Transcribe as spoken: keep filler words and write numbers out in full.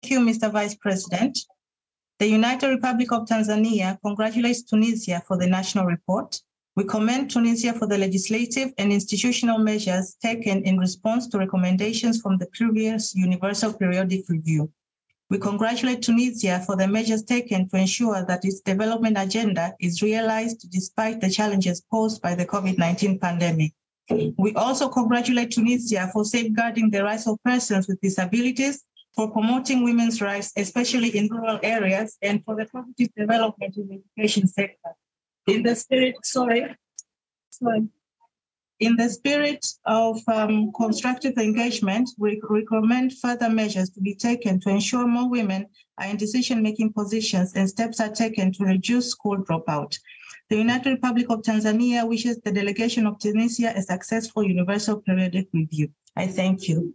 you, Mister Vice President. The United Republic of Tanzania congratulates Tunisia for the national report. We commend Tunisia for the legislative and institutional measures taken in response to recommendations from the previous Universal Periodic Review. We congratulate Tunisia for the measures taken to ensure that its development agenda is realized despite the challenges posed by the COVID nineteen pandemic. We also congratulate Tunisia for safeguarding the rights of persons with disabilities, for promoting women's rights, especially in rural areas, and for the positive development in the education sector. In the spirit, sorry, sorry. In the spirit of um, constructive engagement, we recommend further measures to be taken to ensure more women are in decision-making positions and steps are taken to reduce school dropout. The United Republic of Tanzania wishes the delegation of Tunisia a successful Universal Periodic Review. I thank you.